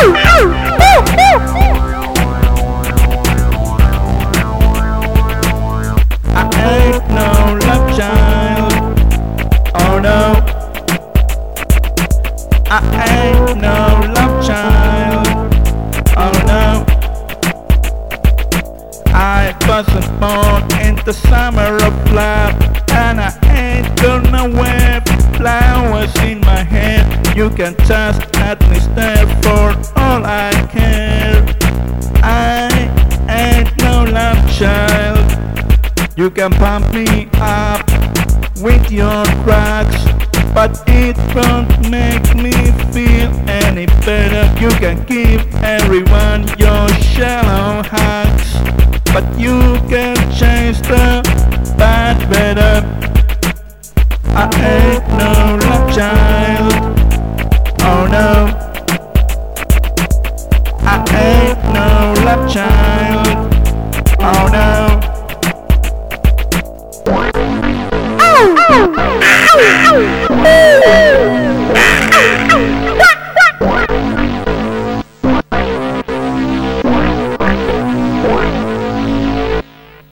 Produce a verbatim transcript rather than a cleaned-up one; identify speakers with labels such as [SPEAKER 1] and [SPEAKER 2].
[SPEAKER 1] ain't no love child. Oh no, I ain't no love child. Oh no, I wasn't born in the summer of love, and I ain't gonna wear flowers in my hair. You can just let me stare for all I care. I ain't no love child. You can pump me up with your drugs, but it won't make me feel any better. You can give everyone your shallow hugs, but you can change the bad better. I ain't no love child. Oh no, I ain't no love child. Oh no.
[SPEAKER 2] Ow! Ow! Ow! Ow!